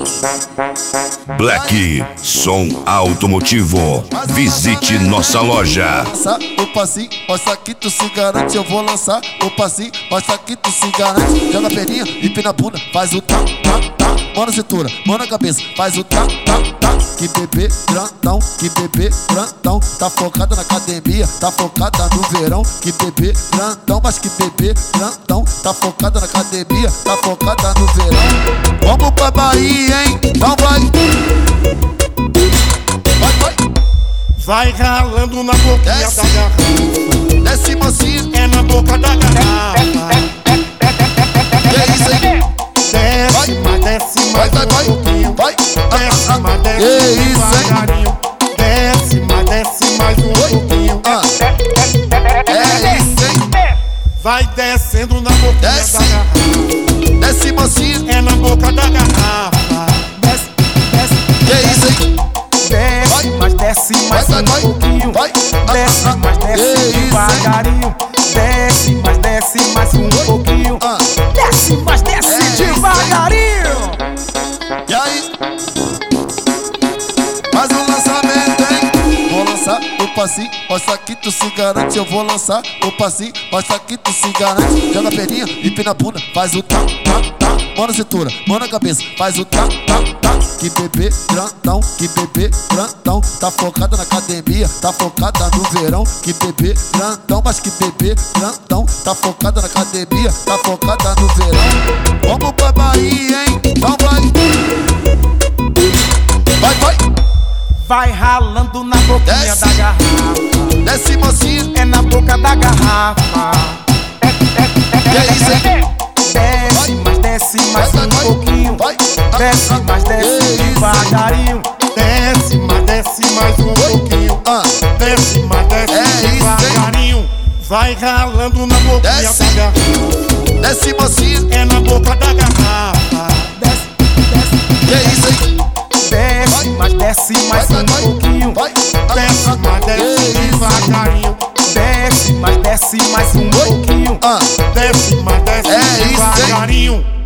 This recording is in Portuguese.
Black Som Automotivo. Visite nossa loja. O passinho, mostra que tu se garante. Eu vou lançar o passinho, mostra que tu se garante. Joga a perninha, empina a bunda, faz o tá, tá, tá. Mão na cintura, mão na cabeça, faz o tá, tá, tá. Que bebê grandão, que bebê grandão. Tá focada na academia, tá focada no verão. Que bebê grandão, mas que bebê grandão. Tá focada na academia, tá focada no verão. Vamos pra Bahia, hein? Então vai. Vai, vai. Vai ralando na boquinha da garrafa. Desce mocinho, é na boca da garrafa. Que isso aí? Desce, mas desce mais vai, um vai, pouquinho. vai. Desce, mas desce Que isso, devagarinho. Desce, mas desce mais um pouquinho. É isso, hein? Vai descendo na boquinha Desce. da garrafa. Desce mocinho, É na boca da garrafa. Desce, desce. que isso aí? Desce, mas desce mais Vai, um vai, pouquinho. vai. Desce, mas Que desce isso, hein? devagarinho. Desce, mas desce mais um pouquinho. Desce, mas desce É isso, hein? devagarinho. E aí? Faz um lançamento, hein? Vou lançar o passinho, mostra que tu se garante. Eu vou lançar o passinho, mostra que tu se garante. Joga a perninha, empina a bunda, faz o tá, tá, tá. Mão na cintura, mão na cabeça, faz o tá, tá, tá. Que bebê grandão, que bebê grandão. Tá focada na academia, tá focada no verão. Que bebê grandão, mas que bebê grandão. Tá focada na academia, tá focada no verão. Vamos pra Bahia, hein? Então vai. Vai, vai. Vai ralando na boquinha Desce. da garrafa. Desce mocinho, É na boca da garrafa. que isso, hein? Desce, mas desce mais Vai, um vai, pouquinho. vai. Desce, mas Que desce isso, hein? devagarinho. Desce, mas desce mais um pouquinho. Desce, mas desce É isso, hein? devagarinho. Vai ralando na boquinha Desce. da garrafa. Desce mocinho, É na boca da garrafa. Desce, desce. que isso, hein? Desce, mas desce mais Vai, um vai, pouquinho. vai. Desce, mas Que desce isso, hein? devagarinho. Desce, mas desce mais um pouquinho. Desce, mas desce É isso, hein? devagarinho.